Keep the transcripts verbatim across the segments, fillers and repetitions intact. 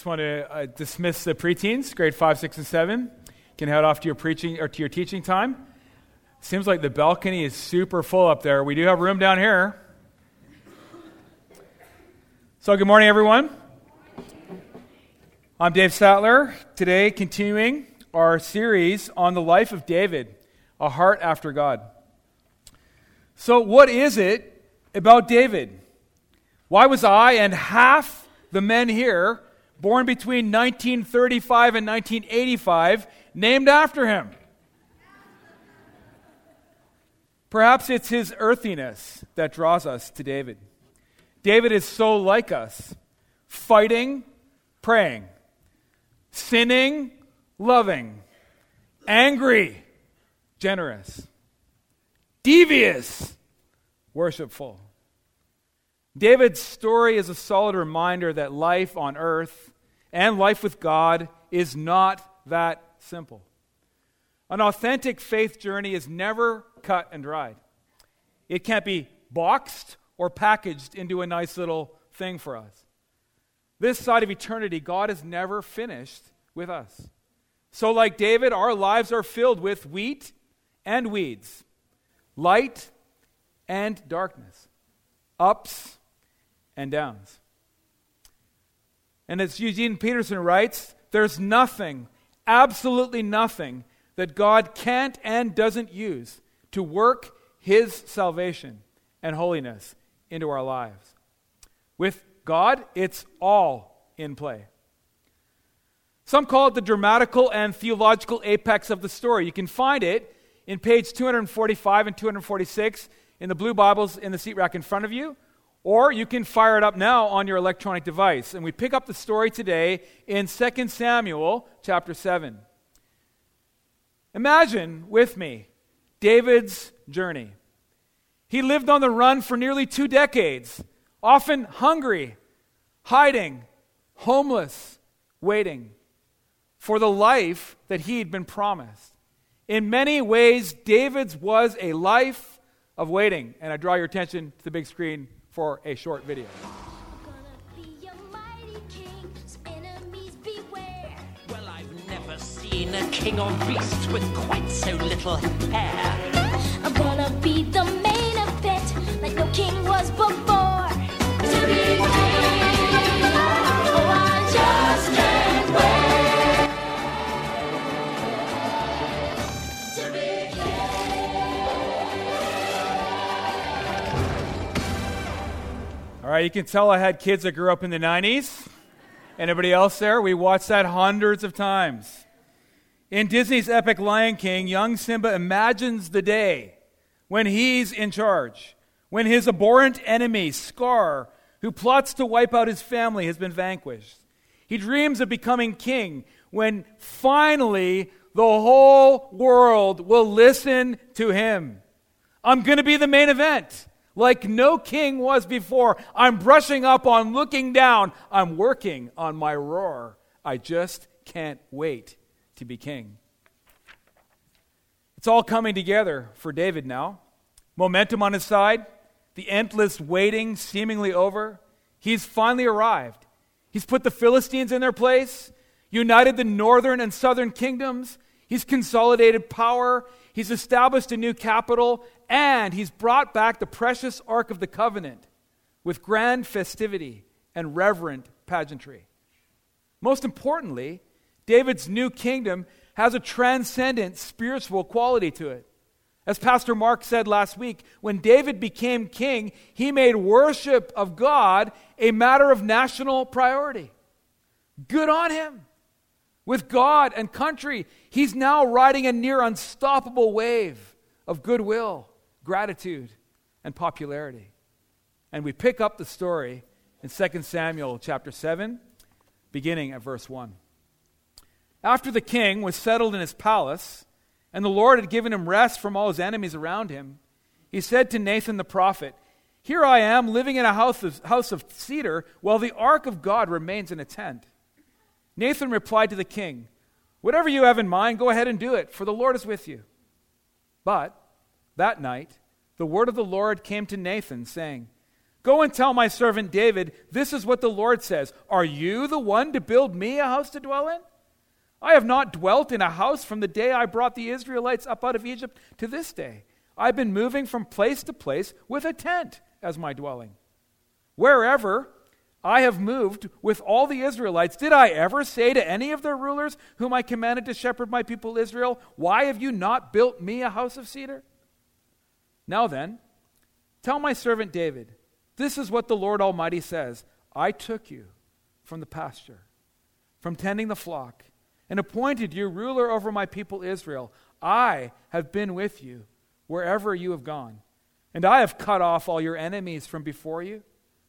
want to uh, dismiss the preteens, grade five, six, and seven. You can head off to your preaching or to your teaching time. Seems like the balcony is super full up there. We do have room down here. So good morning, everyone. I'm Dave Sattler. Today, continuing our series on the life of David, a heart after God. So what is it about David? Why was I and half the men here, born between nineteen thirty-five and nineteen eighty-five, named after him? Perhaps it's his earthiness that draws us to David. David is so like us, fighting, praying, sinning, loving, angry, generous, devious, worshipful. David's story is a solid reminder that life on earth and life with God is not that simple. An authentic faith journey is never cut and dried. It can't be boxed or packaged into a nice little thing for us. This side of eternity, God is never finished with us. So like David, our lives are filled with wheat and weeds, light and darkness, ups and downs. And as Eugene Peterson writes, there's nothing, absolutely nothing, that God can't and doesn't use to work His salvation and holiness into our lives. With God, it's all in play. Some call it the dramatical and theological apex of the story. You can find it in page two forty-five and two forty-six in the blue Bibles in the seat rack in front of you. Or you can fire it up now on your electronic device. And we pick up the story today in Second Samuel chapter seven. Imagine with me David's journey. He lived on the run for nearly two decades, often hungry, hiding, homeless, waiting for the life that he'd been promised. In many ways, David's was a life of waiting. And I draw your attention to the big screen for a short video. Well, I've never seen a king or beast with quite so little hair. I'm gonna be the main event like no king was before. To be king, oh, I just can't wait. To be All right, you can tell I had kids that grew up in the nineties. Anybody else there? We watched that hundreds of times. In Disney's epic Lion King, young Simba imagines the day when he's in charge, when his abhorrent enemy, Scar, who plots to wipe out his family, has been vanquished. He dreams of becoming king when finally the whole world will listen to him. I'm going to be the main event. Like no king was before. I'm brushing up on looking down. I'm working on my roar. I just can't wait to be king. It's all coming together for David now. Momentum on his side. The endless waiting seemingly over. He's finally arrived. He's put the Philistines in their place. United the northern and southern kingdoms. He's consolidated power. He's established a new capital, and he's brought back the precious Ark of the Covenant with grand festivity and reverent pageantry. Most importantly, David's new kingdom has a transcendent spiritual quality to it. As Pastor Mark said last week, when David became king, he made worship of God a matter of national priority. Good on him. With God and country, he's now riding a near unstoppable wave of goodwill, gratitude, and popularity. And we pick up the story in Second Samuel chapter seven, beginning at verse one. After the king was settled in his palace, and the Lord had given him rest from all his enemies around him, he said to Nathan the prophet, "Here I am living in a house of, house of cedar, while the ark of God remains in a tent." Nathan replied to the king, "Whatever you have in mind, go ahead and do it, for the Lord is with you." But that night, the word of the Lord came to Nathan, saying, Go and tell my servant David, this is what the Lord says. Are you the one to build me a house to dwell in? I have not dwelt in a house from the day I brought the Israelites up out of Egypt to this day. I've been moving from place to place with a tent as my dwelling. Wherever I have moved with all the Israelites, did I ever say to any of their rulers whom I commanded to shepherd my people Israel, why have you not built me a house of cedar? Now then, tell my servant David, this is what the Lord Almighty says. I took you from the pasture, from tending the flock, and appointed you ruler over my people Israel. I have been with you wherever you have gone, and I have cut off all your enemies from before you.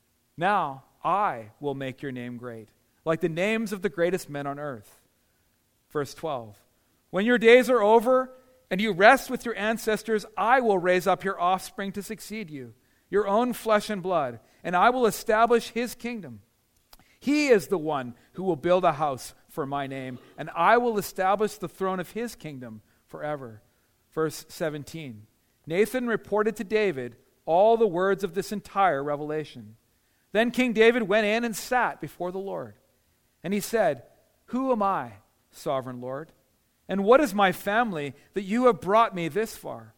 Now I will make your name great, like the names of the greatest men on earth. Verse twelve, when your days are over and you rest with your ancestors, I will raise up your offspring to succeed you, your own flesh and blood, and I will establish his kingdom. He is the one who will build a house for my name, and I will establish the throne of his kingdom forever. Verse seventeen, Nathan reported to David all the words of this entire revelation. Then King David went in and sat before the Lord. And he said, who am I, sovereign Lord? And what is my family that you have brought me this far?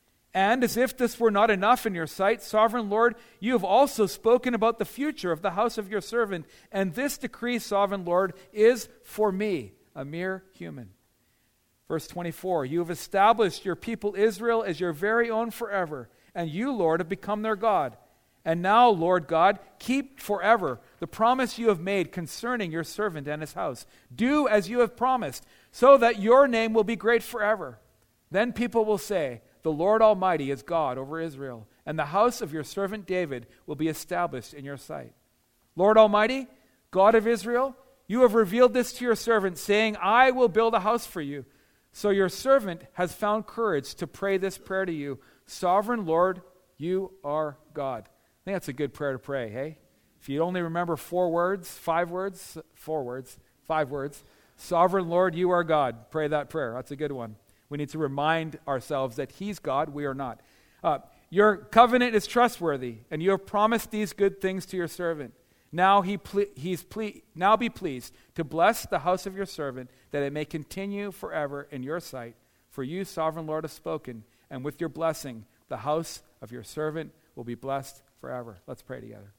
And as if this were not enough in your sight, sovereign Lord, you have also spoken about the future of the house of your servant. And this decree, sovereign Lord, is for me, a mere human. Verse twenty-four, you have established your people Israel as your very own forever. And you, Lord, have become their God. And now, Lord God, keep forever the promise you have made concerning your servant and his house. Do as you have promised, so that your name will be great forever. Then people will say, the Lord Almighty is God over Israel, and the house of your servant David will be established in your sight. Lord Almighty, God of Israel, you have revealed this to your servant, saying, I will build a house for you. So your servant has found courage to pray this prayer to you. Sovereign Lord, you are God. I think that's a good prayer to pray, hey? If you only remember four words, five words, four words, five words, Sovereign Lord, you are God. Pray that prayer. That's a good one. We need to remind ourselves that he's God, we are not. Uh, your covenant is trustworthy, and you have promised these good things to your servant. Now he ple- he's ple- now be pleased to bless the house of your servant, that it may continue forever in your sight. For you, sovereign Lord, have spoken, and with your blessing, the house of your servant will be blessed forever. Let's pray together.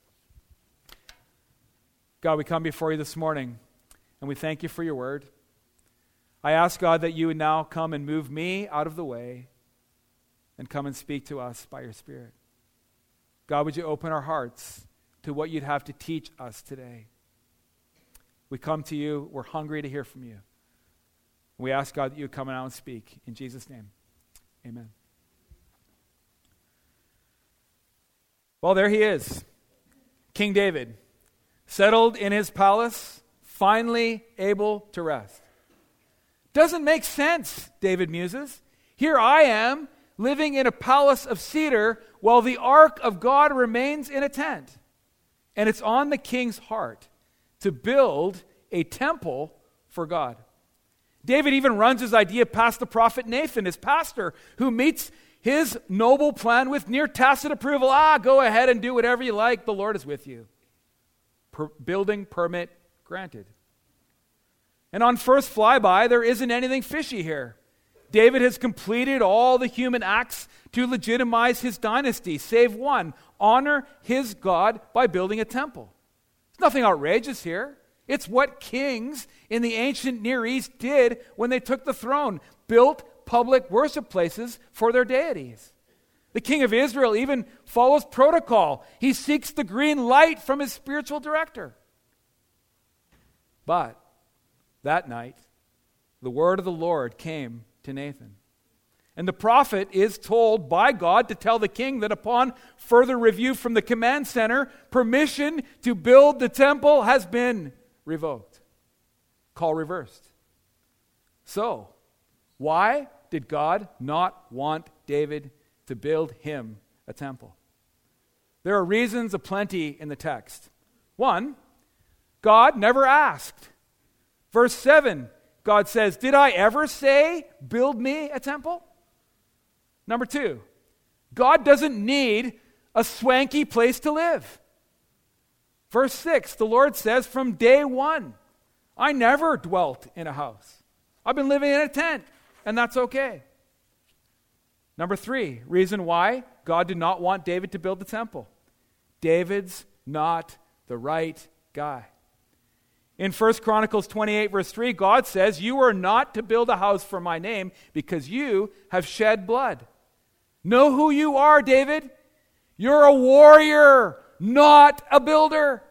God, we come before you this morning, and we thank you for your word. I ask, God, that you would now come and move me out of the way and come and speak to us by your Spirit. God, would you open our hearts to what you'd have to teach us today? We come to you. We're hungry to hear from you. We ask, God, that you would come out and speak. In Jesus' name, amen. Well, there he is, King David, settled in his palace, finally able to rest. Doesn't make sense, David muses. Here I am, living in a palace of cedar, while the ark of God remains in a tent. And it's on the king's heart to build a temple for God. David even runs his idea past the prophet Nathan, his pastor, who meets his noble plan with near tacit approval. Ah, go ahead and do whatever you like. The Lord is with you. Per- building permit granted. And on first flyby, there isn't anything fishy here. David has completed all the human acts to legitimize his dynasty, save one: honor his God by building a temple. There's nothing outrageous here. It's what kings in the ancient Near East did when they took the throne, built public worship places for their deities. The king of Israel even follows protocol. He seeks the green light from his spiritual director. But that night, the word of the Lord came to Nathan. And the prophet is told by God to tell the king that upon further review from the command center, permission to build the temple has been revoked. Call reversed. So, why did God not want David to build him a temple? There are reasons aplenty in the text. One, God never asked. Verse seven, God says, did I ever say, build me a temple? Number two, God doesn't need a swanky place to live. Verse six, the Lord says, from day one, I never dwelt in a house. I've been living in a tent, and that's okay. Number three, reason why God did not want David to build the temple. David's not the right guy. In First Chronicles twenty-eight, verse three, God says, you are not to build a house for my name because you have shed blood. Know who you are, David. You're a warrior, not a builder.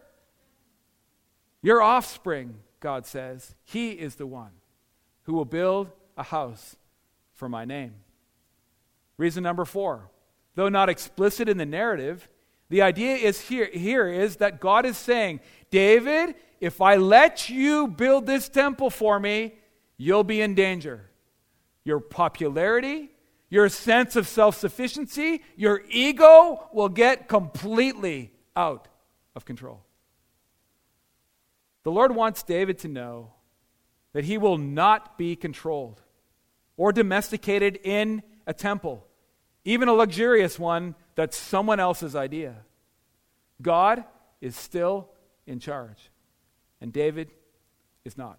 Your offspring, God says, he is the one who will build a house for my name. Reason number four, though not explicit in the narrative, the idea is here, here is that God is saying, David, if I let you build this temple for me, you'll be in danger. Your popularity, your sense of self-sufficiency, your ego will get completely out of control. The Lord wants David to know that he will not be controlled or domesticated in a temple, even a luxurious one that's someone else's idea. God is still in charge, and David is not.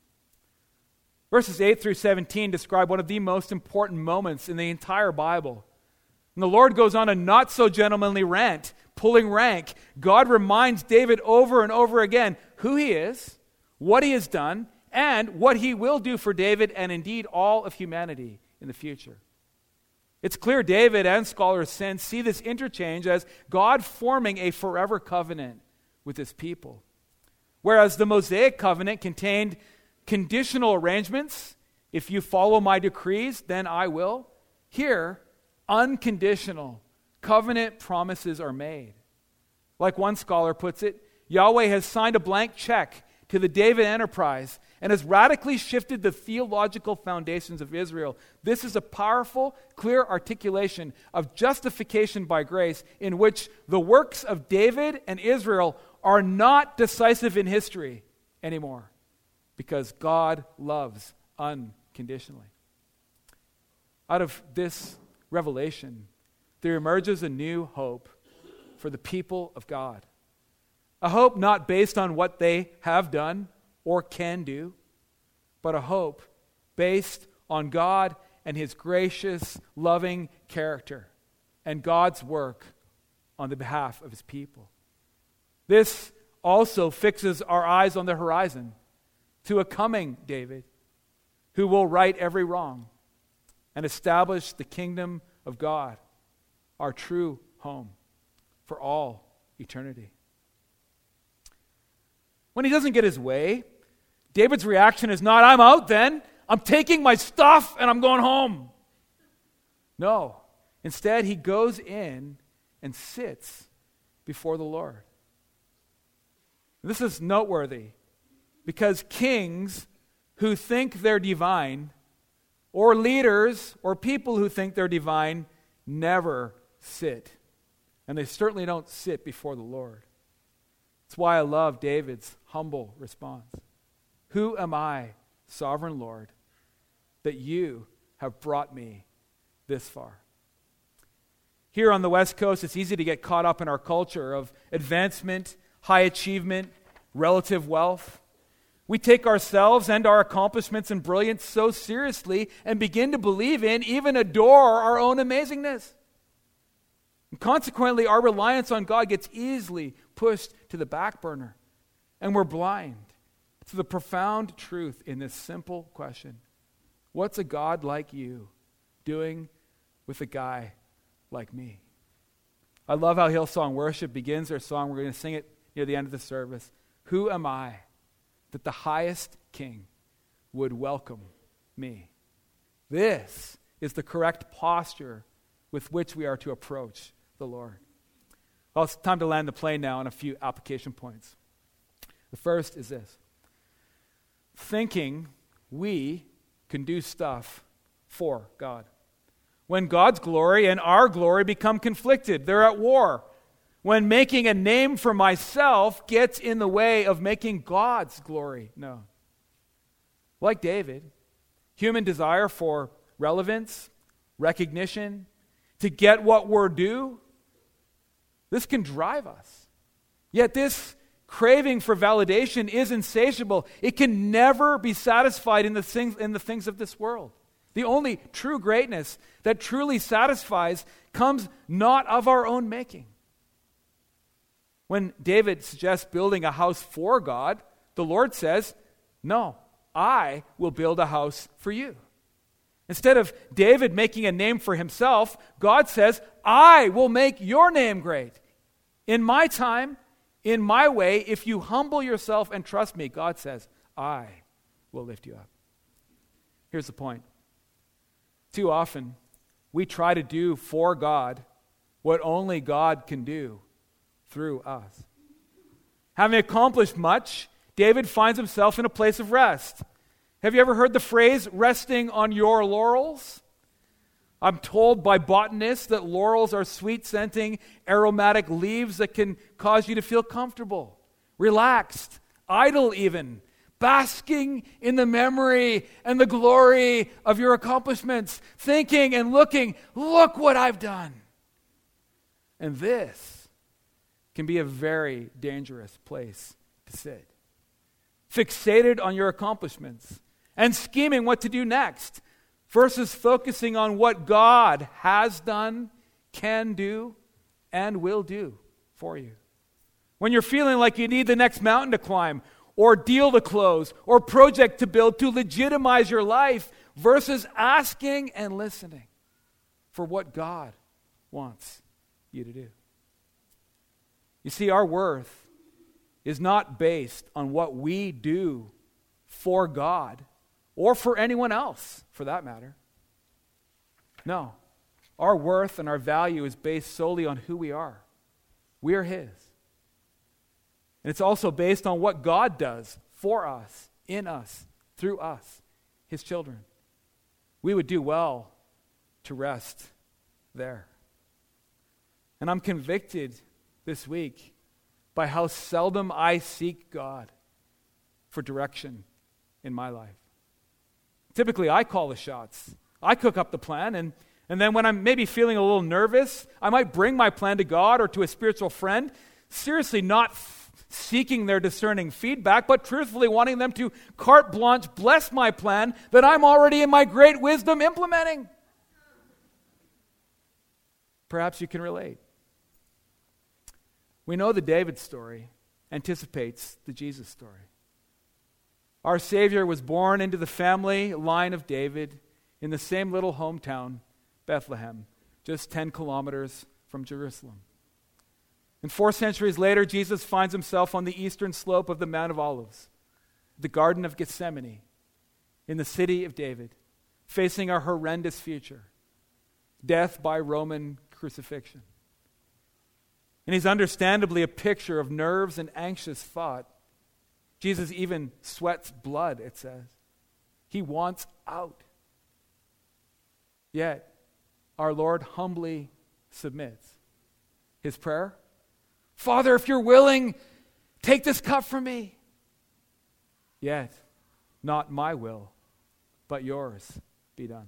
Verses eight through seventeen describe one of the most important moments in the entire Bible. And the Lord goes on a not-so-gentlemanly rant, pulling rank. God reminds David over and over again who he is, what he has done, and what he will do for David and indeed all of humanity in the future. It's clear David and scholars since see this interchange as God forming a forever covenant with his people. Whereas the Mosaic covenant contained conditional arrangements. If you follow my decrees, then I will. Here, unconditional covenant promises are made. Like one scholar puts it, Yahweh has signed a blank check to the David enterprise and has radically shifted the theological foundations of Israel. This is a powerful, clear articulation of justification by grace in which the works of David and Israel are not decisive in history anymore because God loves unconditionally. Out of this revelation, there emerges a new hope for the people of God. A hope not based on what they have done or can do, but a hope based on God and his gracious, loving character and God's work on the behalf of his people. This also fixes our eyes on the horizon to a coming David who will right every wrong and establish the kingdom of God, our true home for all eternity. When he doesn't get his way, David's reaction is not, I'm out then, I'm taking my stuff and I'm going home. No, instead he goes in and sits before the Lord. This is noteworthy because kings who think they're divine, or leaders or people who think they're divine, never sit. And they certainly don't sit before the Lord. That's why I love David's humble response. Who am I, sovereign Lord, that you have brought me this far? Here on the West Coast, it's easy to get caught up in our culture of advancement, high achievement, relative wealth. We take ourselves and our accomplishments and brilliance so seriously and begin to believe in, even adore our own amazingness. And consequently, our reliance on God gets easily pushed to the back burner, and we're blind to the profound truth in this simple question. What's a God like you doing with a guy like me? I love how Hillsong Worship begins their song. We're going to sing it near the end of the service. Who am I that the highest king would welcome me? This is the correct posture with which we are to approach the Lord. Well, it's time to land the plane now on a few application points. The first is this. Thinking we can do stuff for God. When God's glory and our glory become conflicted, they're at war. When making a name for myself gets in the way of making God's glory known. Like David, human desire for relevance, recognition, to get what we're due, This can drive us. Yet this craving for validation is insatiable. It can never be satisfied in the things, in the things of this world. The only true greatness that truly satisfies comes not of our own making. When David suggests building a house for God, the Lord says, no, I will build a house for you. Instead of David making a name for himself, God says, I will make your name great. In my time, in my way, if you humble yourself and trust me, God says, I will lift you up. Here's the point. Too often, we try to do for God what only God can do through us. Having accomplished much, David finds himself in a place of rest. Have you ever heard the phrase, resting on your laurels? I'm told by botanists that laurels are sweet-scenting, aromatic leaves that can cause you to feel comfortable, relaxed, idle even, basking in the memory and the glory of your accomplishments, thinking and looking, look what I've done. And this can be a very dangerous place to sit. Fixated on your accomplishments and scheming what to do next, versus focusing on what God has done, can do, and will do for you. When you're feeling like you need the next mountain to climb, or deal to close, or project to build to legitimize your life, versus asking and listening for what God wants you to do. You see, our worth is not based on what we do for God, or for anyone else, for that matter. No. Our worth and our value is based solely on who we are. We are His. And it's also based on what God does for us, in us, through us, His children. We would do well to rest there. And I'm convicted this week by how seldom I seek God for direction in my life. Typically, I call the shots. I cook up the plan, and, and then when I'm maybe feeling a little nervous, I might bring my plan to God or to a spiritual friend, seriously not f- seeking their discerning feedback, but truthfully wanting them to carte blanche bless my plan that I'm already in my great wisdom implementing. Perhaps you can relate. We know the David story anticipates the Jesus story. Our Savior was born into the family line of David in the same little hometown, Bethlehem, just ten kilometers from Jerusalem. And four centuries later, Jesus finds himself on the eastern slope of the Mount of Olives, the Garden of Gethsemane, in the city of David, facing a horrendous future, death by Roman crucifixion. And he's understandably a picture of nerves and anxious thought. Jesus even sweats blood, it says. He wants out. Yet, our Lord humbly submits. His prayer? Father, if you're willing, take this cup from me. Yet, not my will, but yours be done.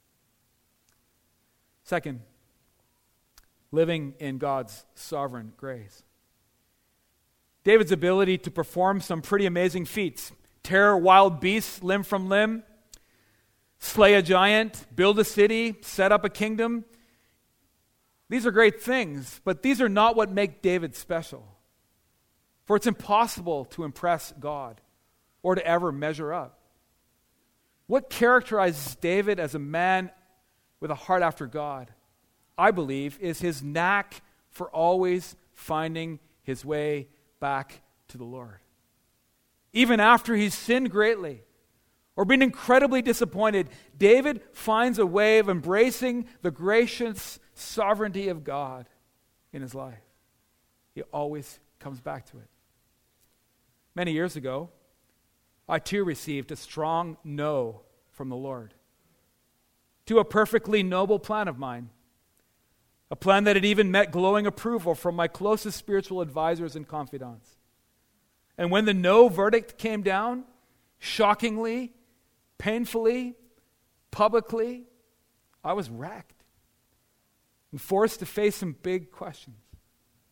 Second, living in God's sovereign grace. David's ability to perform some pretty amazing feats, tear wild beasts limb from limb, slay a giant, build a city, set up a kingdom. These are great things, but these are not what make David special. For it's impossible to impress God or to ever measure up. What characterizes David as a man with a heart after God, I believe, is his knack for always finding his way back to the Lord. Even after he's sinned greatly or been incredibly disappointed, David finds a way of embracing the gracious sovereignty of God in his life. He always comes back to it. Many years ago, I too received a strong no from the Lord to a perfectly noble plan of mine. A plan that had even met glowing approval from my closest spiritual advisors and confidants. And when the no verdict came down, shockingly, painfully, publicly, I was wrecked and forced to face some big questions.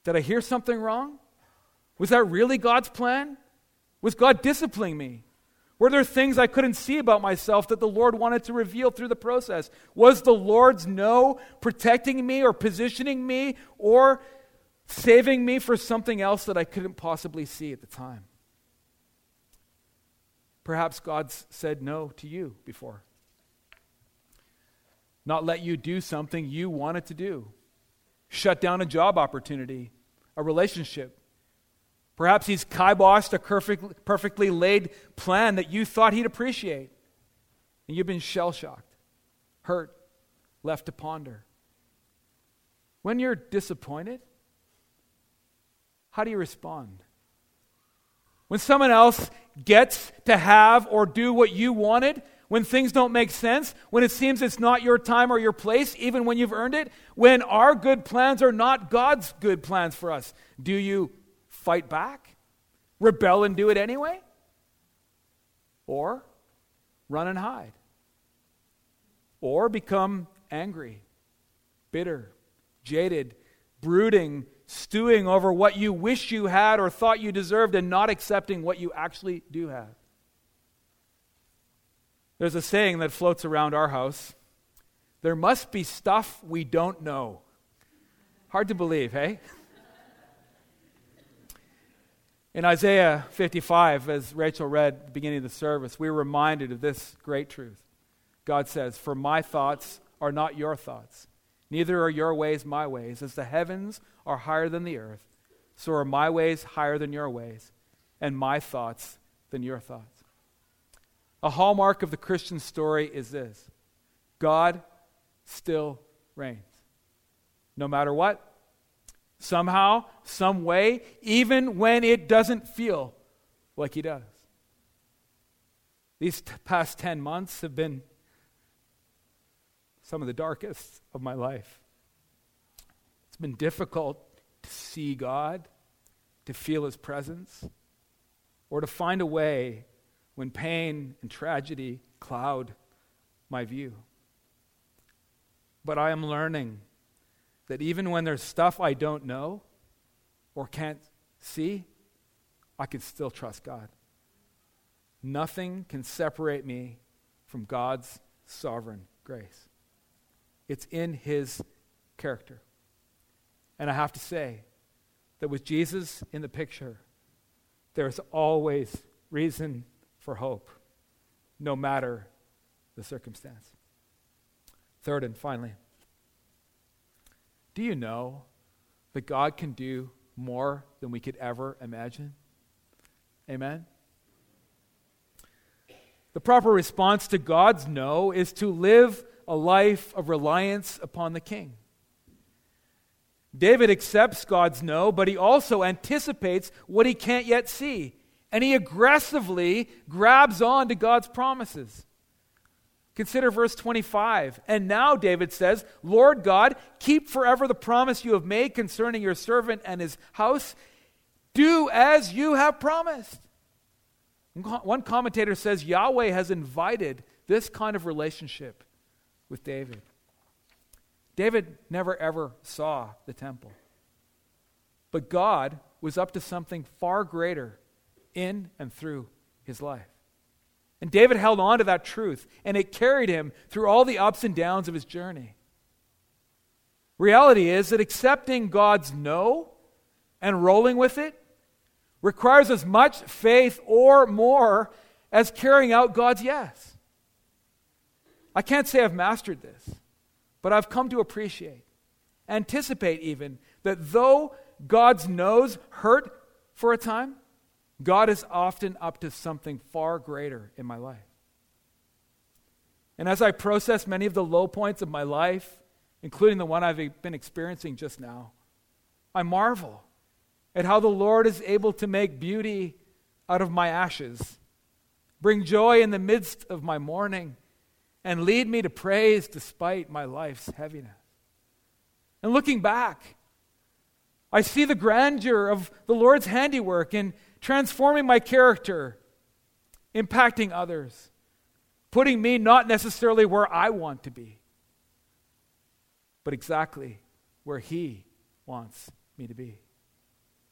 Did I hear something wrong? Was that really God's plan? Was God disciplining me? Were there things I couldn't see about myself that the Lord wanted to reveal through the process? Was the Lord's no protecting me or positioning me or saving me for something else that I couldn't possibly see at the time? Perhaps God's said no to you before. Not let you do something you wanted to do. Shut down a job opportunity, a relationship. Perhaps he's kiboshed a perfect, perfectly laid plan that you thought he'd appreciate. And you've been shell-shocked, hurt, left to ponder. When you're disappointed, how do you respond? When someone else gets to have or do what you wanted, when things don't make sense, when it seems it's not your time or your place, even when you've earned it, when our good plans are not God's good plans for us, do you fight back? Rebel and do it anyway? Or run and hide? Or become angry, bitter, jaded, brooding, stewing over what you wish you had or thought you deserved and not accepting what you actually do have? There's a saying that floats around our house. There must be stuff we don't know. Hard to believe, hey? In Isaiah fifty-five, as Rachel read at the beginning of the service, we were reminded of this great truth. God says, "For my thoughts are not your thoughts, neither are your ways my ways. As the heavens are higher than the earth, so are my ways higher than your ways, and my thoughts than your thoughts." A hallmark of the Christian story is this: God still reigns. No matter what, somehow, some way, even when it doesn't feel like he does. These t- past ten months have been some of the darkest of my life. It's been difficult to see God, to feel his presence, or to find a way when pain and tragedy cloud my view. But I am learning that even when there's stuff I don't know or can't see, I can still trust God. Nothing can separate me from God's sovereign grace. It's in his character. And I have to say that with Jesus in the picture, there's always reason for hope, no matter the circumstance. Third and finally, do you know that God can do more than we could ever imagine? Amen? The proper response to God's no is to live a life of reliance upon the King. David accepts God's no, but he also anticipates what he can't yet see. And he aggressively grabs on to God's promises. Consider verse twenty-five. And now, David says, "Lord God, keep forever the promise you have made concerning your servant and his house. Do as you have promised." One commentator says Yahweh has invited this kind of relationship with David. David never ever saw the temple. But God was up to something far greater in and through his life. And David held on to that truth, and it carried him through all the ups and downs of his journey. Reality is that accepting God's no and rolling with it requires as much faith or more as carrying out God's yes. I can't say I've mastered this, but I've come to appreciate, anticipate even, that though God's no's hurt for a time, God is often up to something far greater in my life. And as I process many of the low points of my life, including the one I've been experiencing just now, I marvel at how the Lord is able to make beauty out of my ashes, bring joy in the midst of my mourning, and lead me to praise despite my life's heaviness. And looking back, I see the grandeur of the Lord's handiwork in transforming my character, impacting others, putting me not necessarily where I want to be, but exactly where he wants me to be.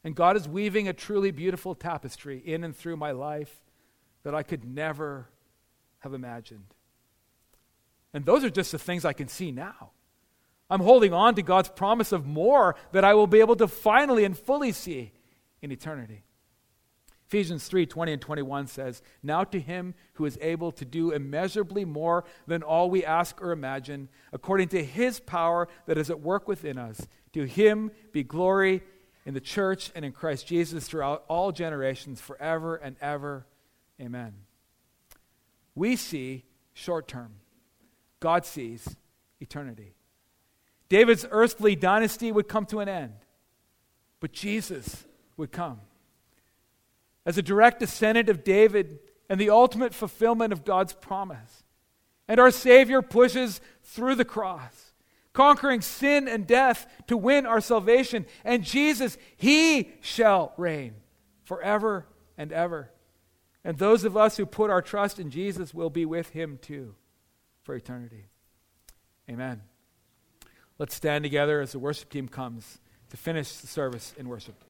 And God is weaving a truly beautiful tapestry in and through my life that I could never have imagined. And those are just the things I can see now. I'm holding on to God's promise of more that I will be able to finally and fully see in eternity. Ephesians three twenty and twenty-one says, "Now to him who is able to do immeasurably more than all we ask or imagine, according to his power that is at work within us, to him be glory in the church and in Christ Jesus throughout all generations, forever and ever. Amen." We see short term. God sees eternity. David's earthly dynasty would come to an end, but Jesus would come. As a direct descendant of David and the ultimate fulfillment of God's promise. And our Savior pushes through the cross, conquering sin and death to win our salvation. And Jesus, he shall reign forever and ever. And those of us who put our trust in Jesus will be with him too for eternity. Amen. Let's stand together as the worship team comes to finish the service in worship.